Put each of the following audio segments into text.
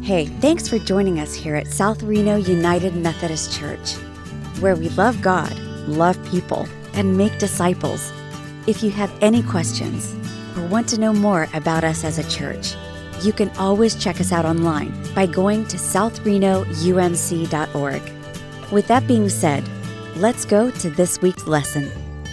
Hey, thanks for joining us here at South Reno United Methodist Church, where we love God, love people, and make disciples. If you have any questions or want to know more about us as a church, you can always check us out online by going to southrenoumc.org. With that being said, let's go to this week's lesson.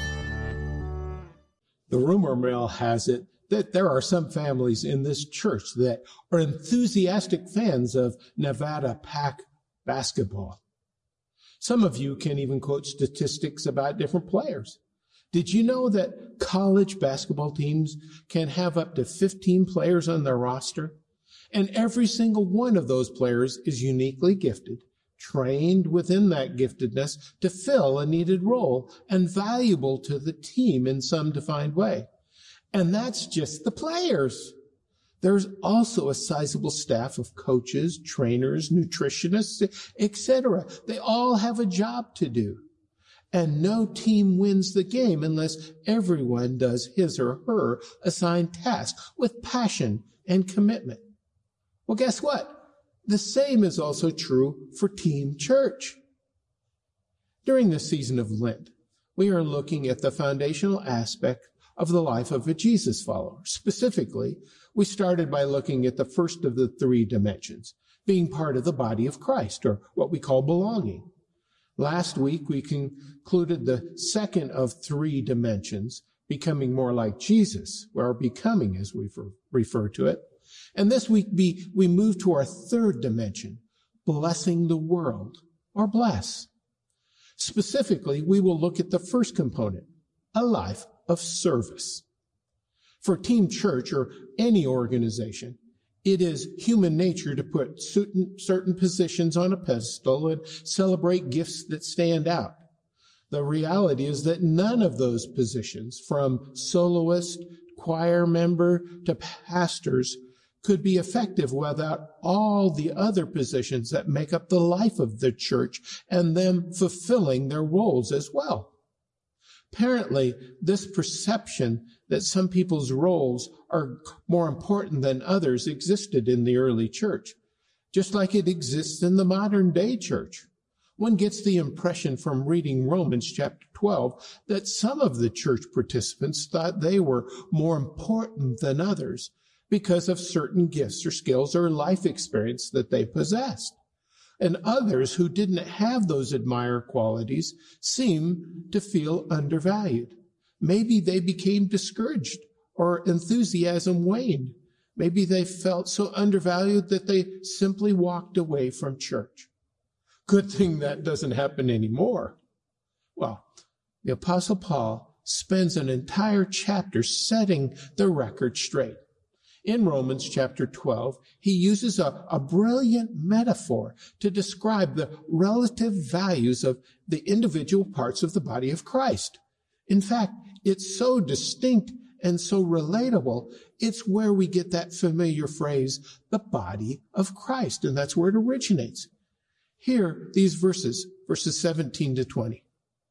The rumor mill has it that there are some families in this church that are enthusiastic fans of Nevada Pack basketball. Some of you can even quote statistics about different players. Did you know that college basketball teams can have up to 15 players on their roster? And every single one of those players is uniquely gifted, trained within that giftedness to fill a needed role and valuable to the team in some defined way. And that's just the players. There's also a sizable staff of coaches, trainers, nutritionists, etc. They all have a job to do. And no team wins the game unless everyone does his or her assigned task with passion and commitment. Well, guess what? The same is also true for Team Church. During the season of Lent, we are looking at the foundational aspect of the life of a Jesus follower. Specifically, we started by looking at the first of the three dimensions, being part of the body of Christ, or what we call belonging. Last week, we concluded the second of three dimensions, becoming more like Jesus, or becoming as we refer to it. And this week, we move to our third dimension, blessing the world, or bless. Specifically, we will look at the first component, a life of service. For Team Church or any organization, it is human nature to put certain positions on a pedestal and celebrate gifts that stand out. The reality is that none of those positions, from soloist, choir member to pastors, could be effective without all the other positions that make up the life of the church and them fulfilling their roles as well. Apparently, this perception that some people's roles are more important than others existed in the early church, just like it exists in the modern day church. One gets the impression from reading Romans chapter 12 that some of the church participants thought they were more important than others because of certain gifts or skills or life experience that they possessed. And others who didn't have those admired qualities seem to feel undervalued. Maybe they became discouraged or enthusiasm waned. Maybe they felt so undervalued that they simply walked away from church. Good thing that doesn't happen anymore. Well, the Apostle Paul spends an entire chapter setting the record straight. In Romans chapter 12, he uses a brilliant metaphor to describe the relative values of the individual parts of the body of Christ. In fact, it's so distinct and so relatable, it's where we get that familiar phrase, the body of Christ, and that's where it originates. Here, these verses 17 to 20.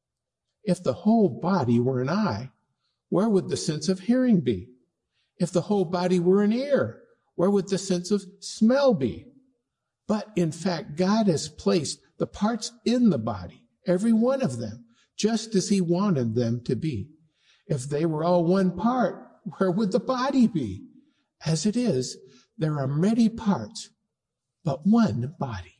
If the whole body were an eye, where would the sense of hearing be? If the whole body were an ear, where would the sense of smell be? But in fact, God has placed the parts in the body, every one of them, just as he wanted them to be. If they were all one part, where would the body be? As it is, there are many parts, but one body.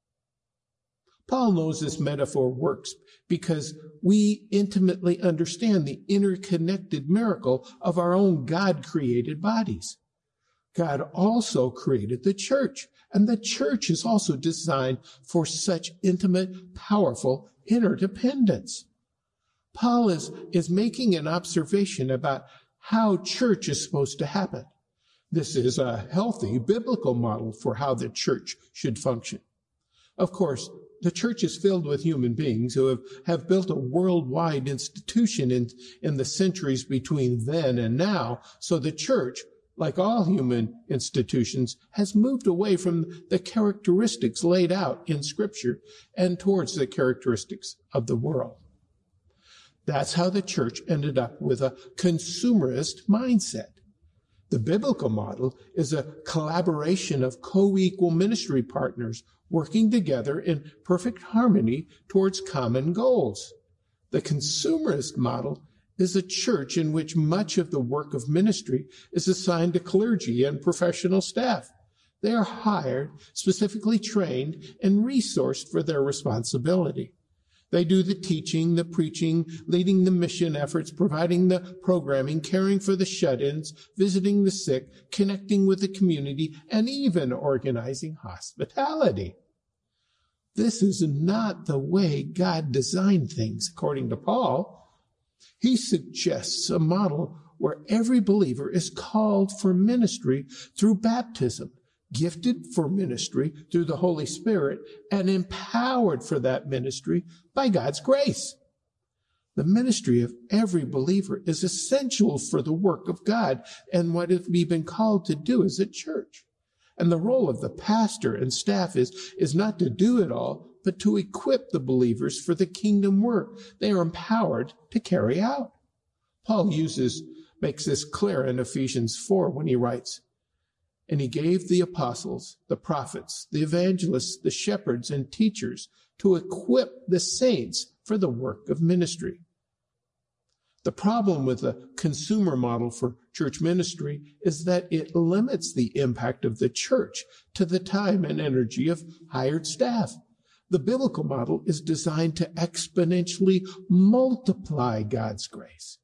Paul knows this metaphor works because we intimately understand the interconnected miracle of our own God-created bodies. God also created the church, and the church is also designed for such intimate, powerful interdependence. Paul is making an observation about how church is supposed to happen. This is a healthy biblical model for how the church should function. Of course, the church is filled with human beings who have built a worldwide institution in the centuries between then and now. So the church, like all human institutions, has moved away from the characteristics laid out in Scripture and towards the characteristics of the world. That's how the church ended up with a consumerist mindset. The biblical model is a collaboration of co-equal ministry partners working together in perfect harmony towards common goals. The consumerist model is a church in which much of the work of ministry is assigned to clergy and professional staff. They are hired, specifically trained, and resourced for their responsibility. They do the teaching, the preaching, leading the mission efforts, providing the programming, caring for the shut-ins, visiting the sick, connecting with the community, and even organizing hospitality. This is not the way God designed things, according to Paul. He suggests a model where every believer is called for ministry through baptism, gifted for ministry through the Holy Spirit, and empowered for that ministry by God's grace. The ministry of every believer is essential for the work of God and what we've been called to do as a church. And the role of the pastor and staff is not to do it all, but to equip the believers for the kingdom work they are empowered to carry out. Paul makes this clear in Ephesians 4 when he writes, "And he gave the apostles, the prophets, the evangelists, the shepherds, and teachers to equip the saints for the work of ministry." The problem with the consumer model for church ministry is that it limits the impact of the church to the time and energy of hired staff. The biblical model is designed to exponentially multiply God's grace.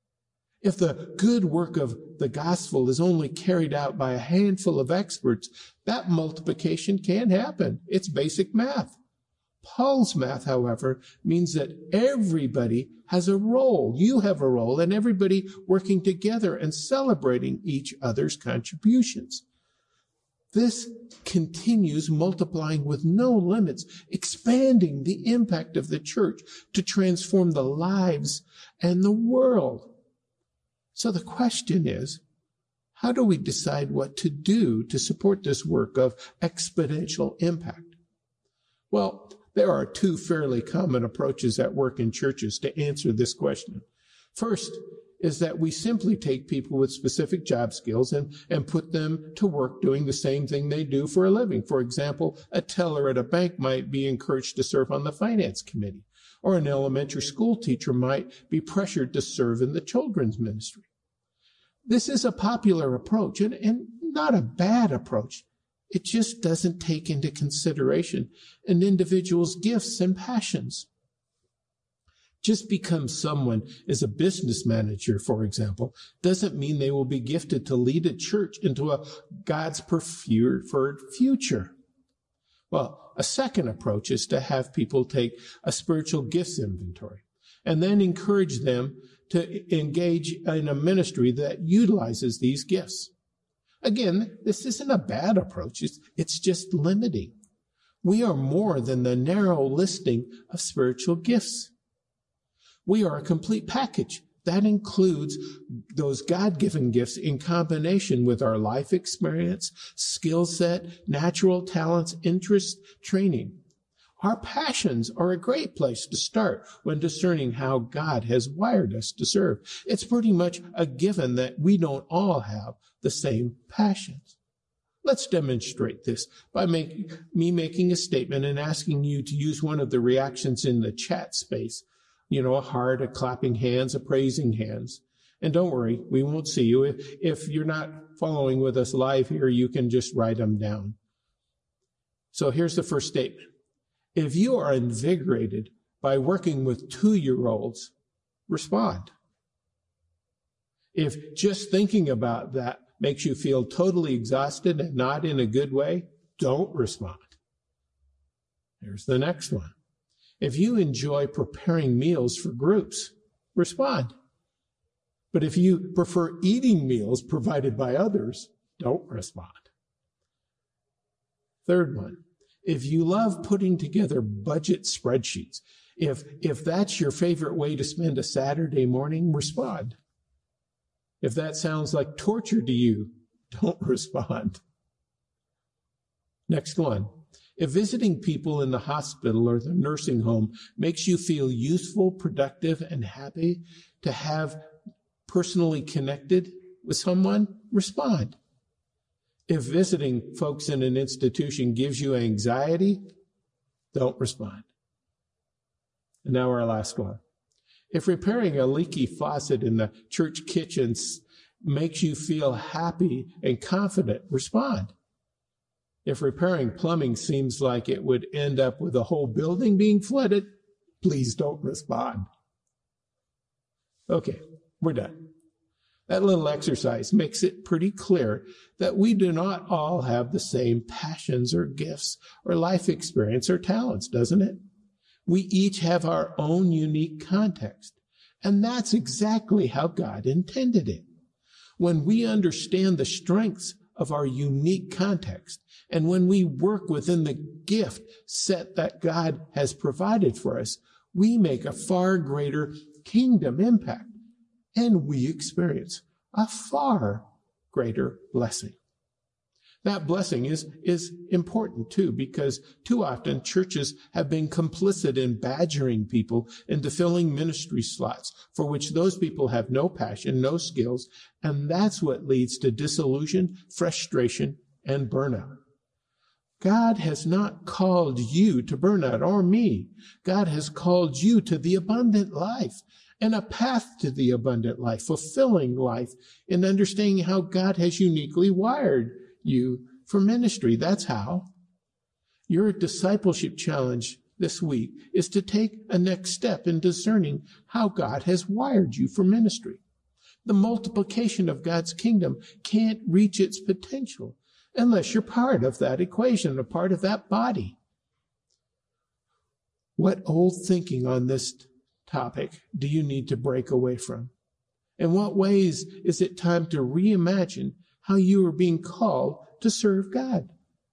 If the good work of the gospel is only carried out by a handful of experts, that multiplication can't happen. It's basic math. Paul's math, however, means that everybody has a role. You have a role, and everybody working together and celebrating each other's contributions. This continues multiplying with no limits, expanding the impact of the church to transform the lives and the world. So the question is, how do we decide what to do to support this work of exponential impact? Well, there are two fairly common approaches at work in churches to answer this question. First is that we simply take people with specific job skills and put them to work doing the same thing they do for a living. For example, a teller at a bank might be encouraged to serve on the finance committee, or an elementary school teacher might be pressured to serve in the children's ministry. This is a popular approach and not a bad approach. It just doesn't take into consideration an individual's gifts and passions. Just because someone is a business manager, for example, doesn't mean they will be gifted to lead a church into a God's preferred future. Well, a second approach is to have people take a spiritual gifts inventory and then encourage them to engage in a ministry that utilizes these gifts. Again, this isn't a bad approach. It's just limiting. We are more than the narrow listing of spiritual gifts. We are a complete package. That includes those God-given gifts in combination with our life experience, skill set, natural talents, interests, training. Our passions are a great place to start when discerning how God has wired us to serve. It's pretty much a given that we don't all have the same passions. Let's demonstrate this by making a statement and asking you to use one of the reactions in the chat space. A heart, a clapping hands, a praising hands. And don't worry, we won't see you. If you're not following with us live here, you can just write them down. So here's the first statement. If you are invigorated by working with 2-year-olds, respond. If just thinking about that makes you feel totally exhausted and not in a good way, don't respond. Here's the next one. If you enjoy preparing meals for groups, respond. But if you prefer eating meals provided by others, don't respond. Third one. If you love putting together budget spreadsheets, if that's your favorite way to spend a Saturday morning, respond. If that sounds like torture to you, don't respond. Next one. If visiting people in the hospital or the nursing home makes you feel useful, productive, and happy to have personally connected, with someone, respond. If visiting folks in an institution gives you anxiety, don't respond. And now our last one. If repairing a leaky faucet in the church kitchen makes you feel happy and confident, respond. If repairing plumbing seems like it would end up with the whole building being flooded, please don't respond. Okay, we're done. That little exercise makes it pretty clear that we do not all have the same passions or gifts or life experience or talents, doesn't it? We each have our own unique context, and that's exactly how God intended it. When we understand the strengths of our unique context, and when we work within the gift set that God has provided for us, we make a far greater kingdom impact, and we experience a far greater blessing. That blessing is important too, because too often churches have been complicit in badgering people into filling ministry slots for which those people have no passion, no skills, and that's what leads to disillusion, frustration, and burnout. God has not called you to burnout or me. God has called you to the abundant life and a path to the abundant life, fulfilling life in understanding how God has uniquely wired you for ministry. That's how. Your discipleship challenge this week is to take a next step in discerning how God has wired you for ministry. The multiplication of God's kingdom can't reach its potential unless you're part of that equation, a part of that body. What old thinking on this topic do you need to break away from? In what ways is it time to reimagine how you are being called to serve God?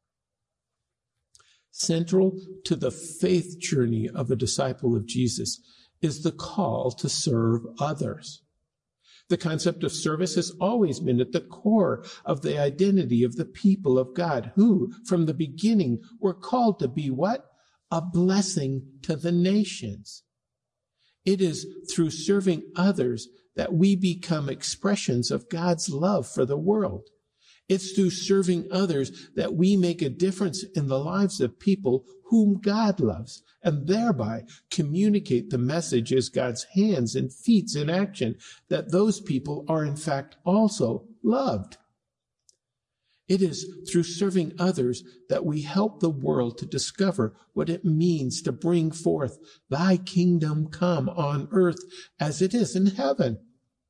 Central to the faith journey of a disciple of Jesus is the call to serve others. The concept of service has always been at the core of the identity of the people of God, who, from the beginning, were called to be what? A blessing to the nations. It is through serving others that we become expressions of God's love for the world. It's through serving others that we make a difference in the lives of people whom God loves, and thereby communicate the message as God's hands and feet in action that those people are in fact also loved. It is through serving others that we help the world to discover what it means to bring forth thy kingdom come on earth as it is in heaven.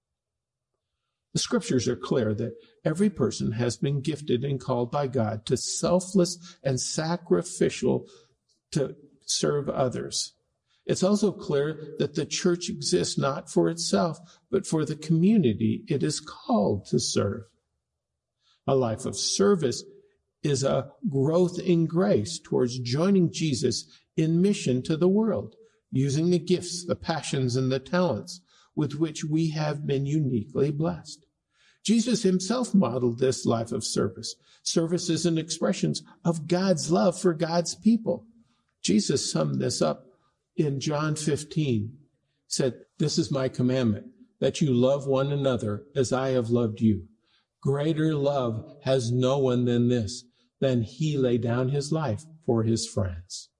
The scriptures are clear that every person has been gifted and called by God to selfless and sacrificial to serve others. It's also clear that the church exists not for itself, but for the community it is called to serve. A life of service is a growth in grace towards joining Jesus in mission to the world, using the gifts, the passions, and the talents with which we have been uniquely blessed. Jesus himself modeled this life of service. Service is an expression of God's love for God's people. Jesus summed this up in John 15, said, "This is my commandment, that you love one another as I have loved you. Greater love has no one than this, than he lay down his life for his friends."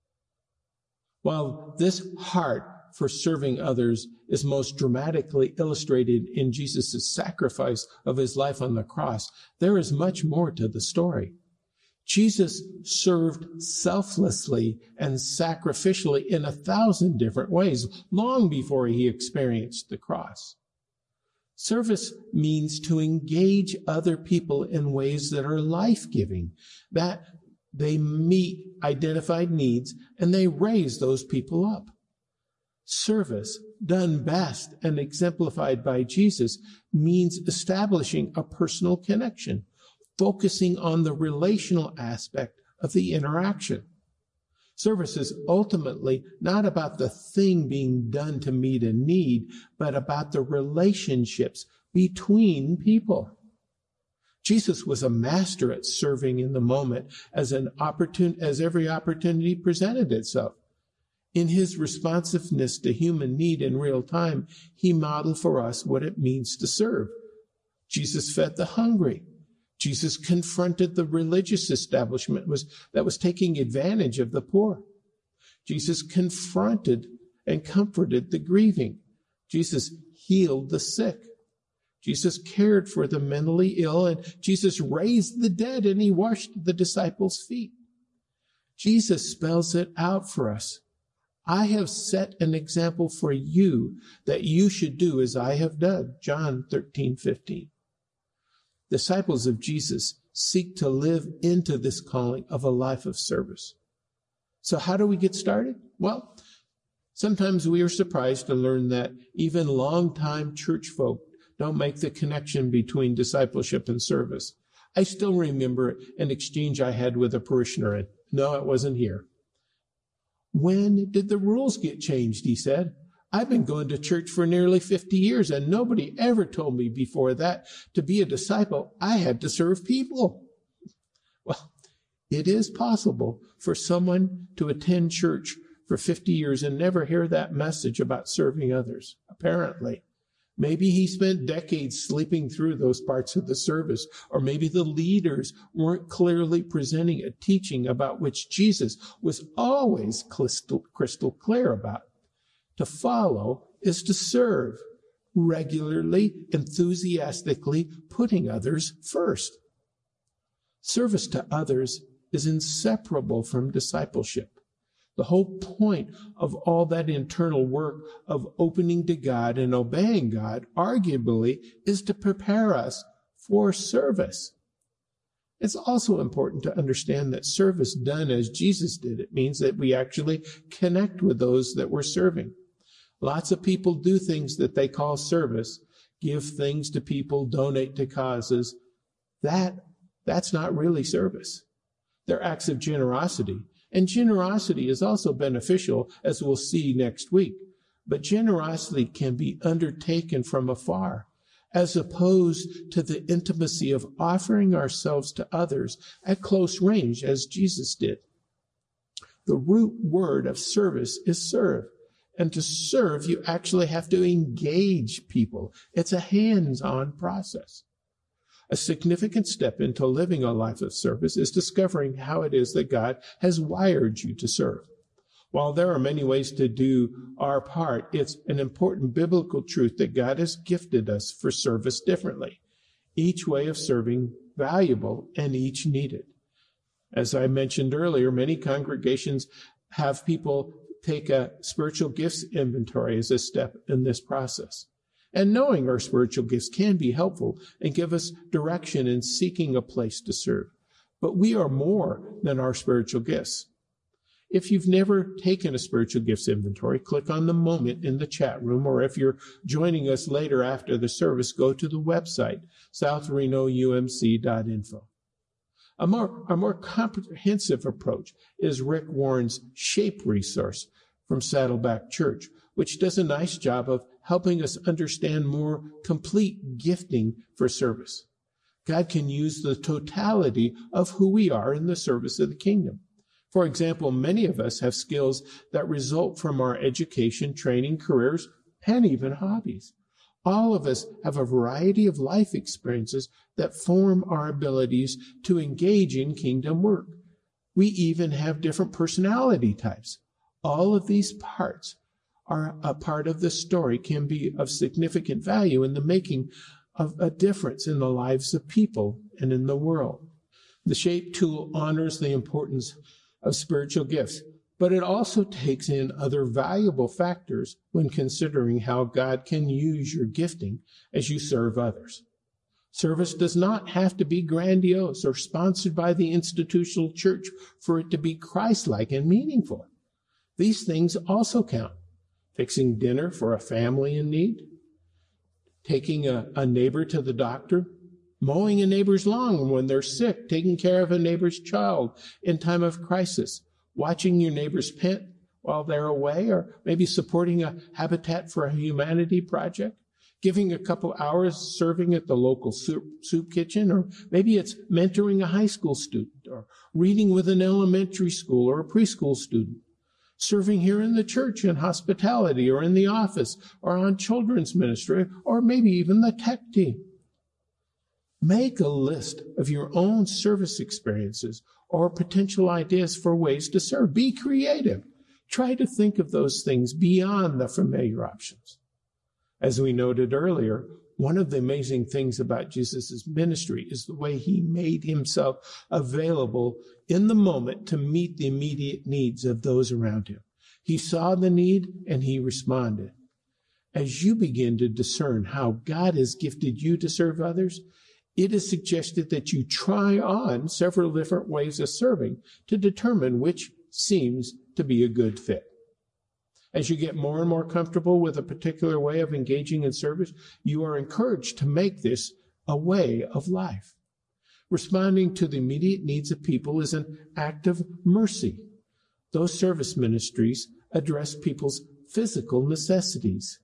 While this heart for serving others is most dramatically illustrated in Jesus' sacrifice of his life on the cross, there is much more to the story. Jesus served selflessly and sacrificially in 1,000 different ways long before he experienced the cross. Service means to engage other people in ways that are life-giving, that they meet identified needs and they raise those people up. Service, done best and exemplified by Jesus, means establishing a personal connection, focusing on the relational aspect of the interaction. Service is ultimately not about the thing being done to meet a need, but about the relationships between people. Jesus was a master at serving in the moment as every opportunity presented itself. In his responsiveness to human need in real time, he modeled for us what it means to serve. Jesus fed the hungry. Jesus confronted the religious establishment that was taking advantage of the poor. Jesus confronted and comforted the grieving. Jesus healed the sick. Jesus cared for the mentally ill, and Jesus raised the dead, and he washed the disciples' feet. Jesus spells it out for us. I have set an example for you that you should do as I have done. John 13:15. Disciples of Jesus seek to live into this calling of a life of service. So how do we get started? Well, sometimes we are surprised to learn that even longtime church folk don't make the connection between discipleship and service. I still remember an exchange I had with a parishioner, and no, it wasn't here. When did the rules get changed? He said. I've been going to church for nearly 50 years, and nobody ever told me before that to be a disciple, I had to serve people. Well, it is possible for someone to attend church for 50 years and never hear that message about serving others, apparently. Maybe he spent decades sleeping through those parts of the service, or maybe the leaders weren't clearly presenting a teaching about which Jesus was always crystal clear about. To follow is to serve, regularly, enthusiastically, putting others first. Service to others is inseparable from discipleship. The whole point of all that internal work of opening to God and obeying God, arguably, is to prepare us for service. It's also important to understand that service done as Jesus did, it means that we actually connect with those that we're serving. Lots of people do things that they call service, give things to people, donate to causes. That's not really service. They're acts of generosity. And generosity is also beneficial, as we'll see next week. But generosity can be undertaken from afar, as opposed to the intimacy of offering ourselves to others at close range, as Jesus did. The root word of service is serve. And to serve, you actually have to engage people. It's a hands-on process. A significant step into living a life of service is discovering how it is that God has wired you to serve. While there are many ways to do our part, it's an important biblical truth that God has gifted us for service differently. Each way of serving valuable and each needed. As I mentioned earlier, many congregations have people take a spiritual gifts inventory as a step in this process. And knowing our spiritual gifts can be helpful and give us direction in seeking a place to serve. But we are more than our spiritual gifts. If you've never taken a spiritual gifts inventory, click on the moment in the chat room, or if you're joining us later after the service, go to the website, southrenoumc.info. A more comprehensive approach is Rick Warren's SHAPE resource from Saddleback Church, which does a nice job of helping us understand more complete gifting for service. God can use the totality of who we are in the service of the kingdom. For example, many of us have skills that result from our education, training, careers, and even hobbies. All of us have a variety of life experiences that form our abilities to engage in kingdom work. We even have different personality types. All of these parts are a part of the story, can be of significant value in the making of a difference in the lives of people and in the world. The SHAPE tool honors the importance of spiritual gifts, but it also takes in other valuable factors when considering how God can use your gifting as you serve others. Service does not have to be grandiose or sponsored by the institutional church for it to be Christ-like and meaningful. These things also count. Fixing dinner for a family in need, taking a neighbor to the doctor, mowing a neighbor's lawn when they're sick, taking care of a neighbor's child in time of crisis, watching your neighbor's pet while they're away, or maybe supporting a Habitat for Humanity project, giving a couple hours serving at the local soup kitchen, or maybe it's mentoring a high school student, or reading with an elementary school or a preschool student, serving here in the church in hospitality or in the office or on children's ministry, or maybe even the tech team. Make a list of your own service experiences or potential ideas for ways to serve. Be creative. Try to think of those things beyond the familiar options. As we noted earlier, one of the amazing things about Jesus' ministry is the way he made himself available in the moment to meet the immediate needs of those around him. He saw the need and he responded. As you begin to discern how God has gifted you to serve others, it is suggested that you try on several different ways of serving to determine which seems to be a good fit. As you get more and more comfortable with a particular way of engaging in service, you are encouraged to make this a way of life. Responding to the immediate needs of people is an act of mercy. Those service ministries address people's physical necessities.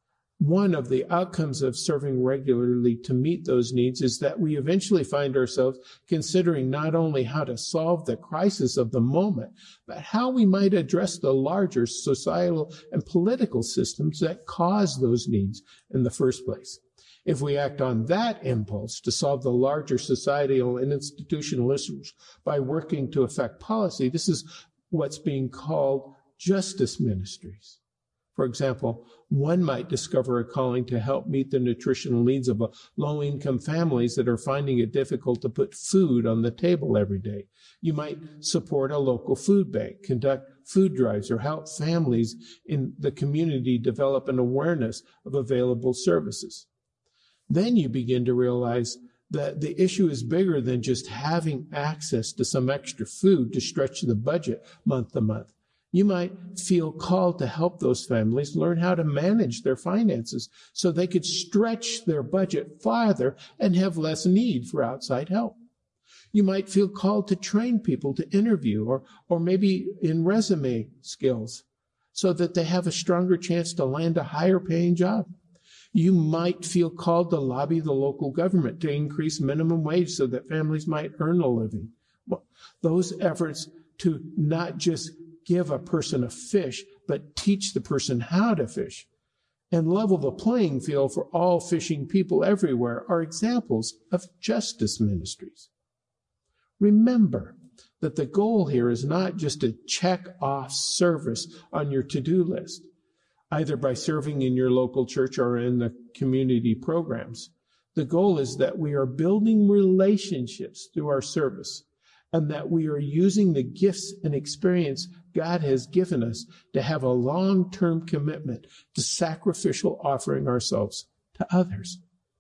One of the outcomes of serving regularly to meet those needs is that we eventually find ourselves considering not only how to solve the crisis of the moment, but how we might address the larger societal and political systems that cause those needs in the first place. If we act on that impulse to solve the larger societal and institutional issues by working to affect policy, this is what's being called justice ministries. For example, one might discover a calling to help meet the nutritional needs of low-income families that are finding it difficult to put food on the table every day. You might support a local food bank, conduct food drives, or help families in the community develop an awareness of available services. Then you begin to realize that the issue is bigger than just having access to some extra food to stretch the budget month to month. You might feel called to help those families learn how to manage their finances so they could stretch their budget farther and have less need for outside help. You might feel called to train people to interview or maybe in resume skills so that they have a stronger chance to land a higher paying job. You might feel called to lobby the local government to increase minimum wage so that families might earn a living. Well, those efforts to not just give a person a fish, but teach the person how to fish and level the playing field for all fishing people everywhere are examples of justice ministries. Remember that the goal here is not just to check off service on your to-do list, either by serving in your local church or in the community programs. The goal is that we are building relationships through our service, and that we are using the gifts and experience God has given us to have a long-term commitment to sacrificial offering ourselves to others.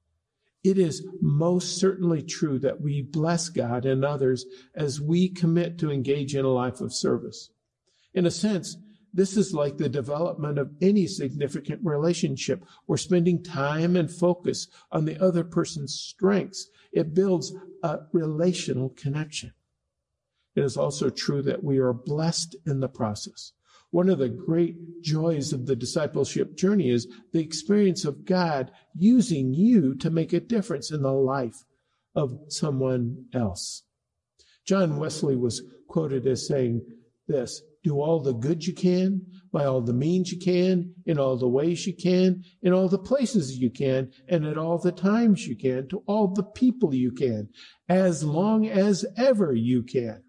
It is most certainly true that we bless God and others as we commit to engage in a life of service. In a sense, this is like the development of any significant relationship. We're spending time and focus on the other person's strengths. It builds a relational connection. It is also true that we are blessed in the process. One of the great joys of the discipleship journey is the experience of God using you to make a difference in the life of someone else. John Wesley was quoted as saying this: "Do all the good you can, by all the means you can, in all the ways you can, in all the places you can, and at all the times you can, to all the people you can, as long as ever you can."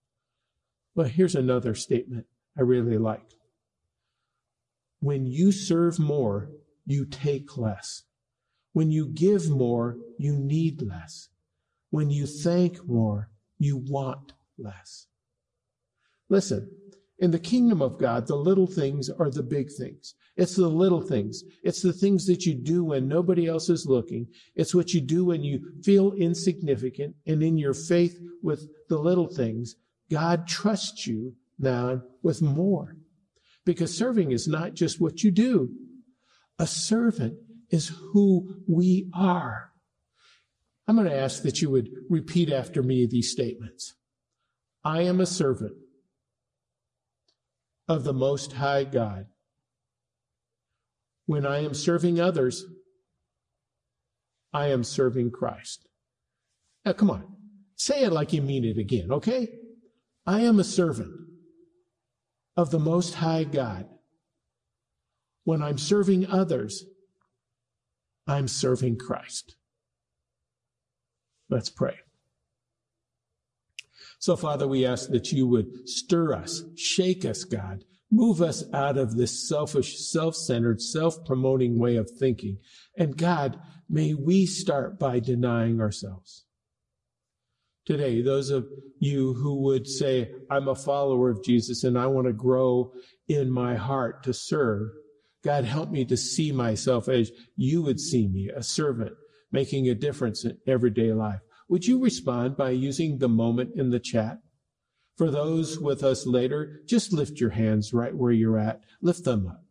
Well, here's another statement I really like. When you serve more, you take less. When you give more, you need less. When you thank more, you want less. Listen, in the kingdom of God, the little things are the big things. It's the little things. It's the things that you do when nobody else is looking. It's what you do when you feel insignificant, and in your faith with the little things, God trusts you now with more. Because serving is not just what you do. A servant is who we are. I'm going to ask that you would repeat after me these statements. I am a servant of the Most High God. When I am serving others, I am serving Christ. Now, come on. Say it like you mean it again, okay? I am a servant of the Most High God. When I'm serving others, I'm serving Christ. Let's pray. So, Father, we ask that you would stir us, shake us, God, move us out of this selfish, self-centered, self-promoting way of thinking. And God, may we start by denying ourselves. Today, those of you who would say, I'm a follower of Jesus and I want to grow in my heart to serve, God, help me to see myself as you would see me, a servant, making a difference in everyday life. Would you respond by using the moment in the chat? For those with us later, just lift your hands right where you're at. Lift them up.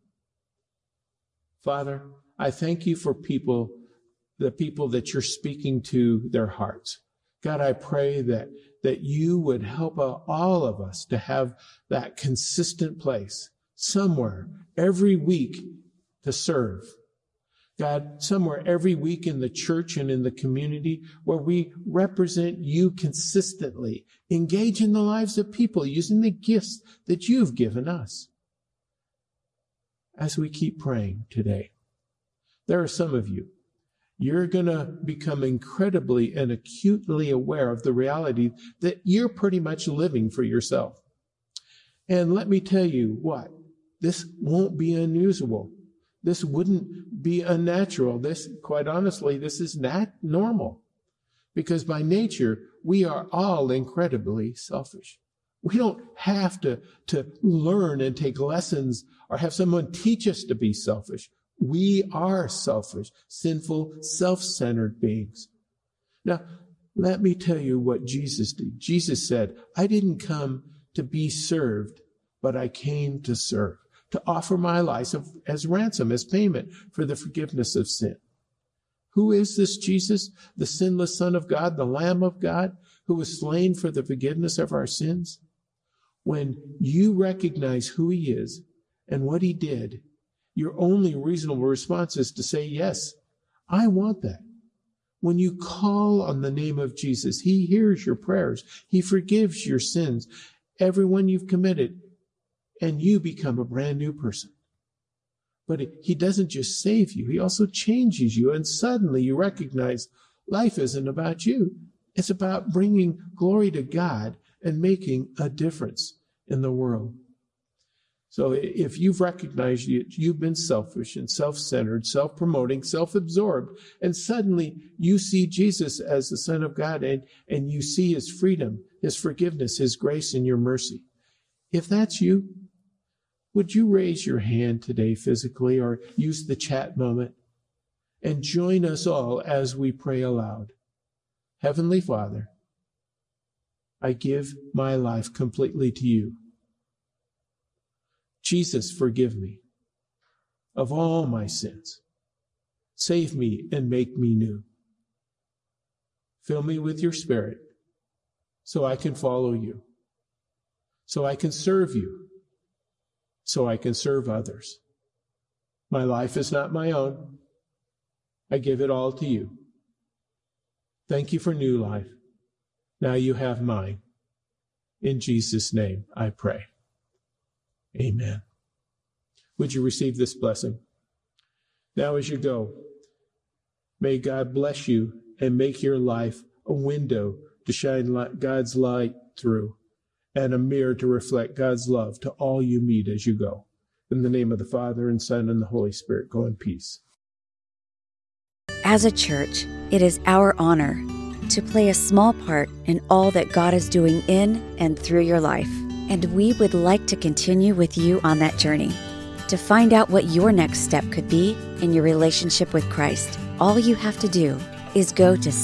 Father, I thank you for the people that you're speaking to their hearts. God, I pray that you would help all of us to have that consistent place somewhere every week to serve. God, somewhere every week in the church and in the community where we represent you consistently, engage in the lives of people using the gifts that you've given us. As we keep praying today, there are some of you, you're going to become incredibly and acutely aware of the reality that you're pretty much living for yourself. And let me tell you what, this won't be unusual. This wouldn't be unnatural. This, quite honestly, this is not normal. Because by nature, we are all incredibly selfish. We don't have to learn and take lessons or have someone teach us to be selfish. We are selfish, sinful, self-centered beings. Now, let me tell you what Jesus did. Jesus said, I didn't come to be served, but I came to serve, to offer my life as ransom, as payment for the forgiveness of sin. Who is this Jesus? The sinless Son of God, the Lamb of God, who was slain for the forgiveness of our sins? When you recognize who he is and what he did, your only reasonable response is to say, yes, I want that. When you call on the name of Jesus, he hears your prayers. He forgives your sins, every one you've committed, and you become a brand new person. But he doesn't just save you. He also changes you. And suddenly you recognize life isn't about you. It's about bringing glory to God and making a difference in the world. So if you've recognized you've been selfish and self-centered, self-promoting, self-absorbed, and suddenly you see Jesus as the Son of God and you see his freedom, his forgiveness, his grace, and your mercy. If that's you, would you raise your hand today physically or use the chat moment and join us all as we pray aloud? Heavenly Father, I give my life completely to you. Jesus, forgive me of all my sins. Save me and make me new. Fill me with your Spirit so I can follow you, so I can serve you, so I can serve others. My life is not my own. I give it all to you. Thank you for new life. Now you have mine. In Jesus' name I pray. Amen. Would you receive this blessing? Now as you go, may God bless you and make your life a window to shine God's light through and a mirror to reflect God's love to all you meet as you go. In the name of the Father and Son and the Holy Spirit, go in peace. As a church, it is our honor to play a small part in all that God is doing in and through your life. And we would like to continue with you on that journey. To find out what your next step could be in your relationship with Christ, all you have to do is go to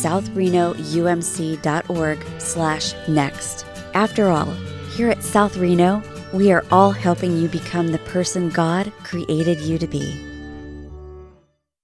southrenoumc.org/next. After all, here at South Reno, we are all helping you become the person God created you to be.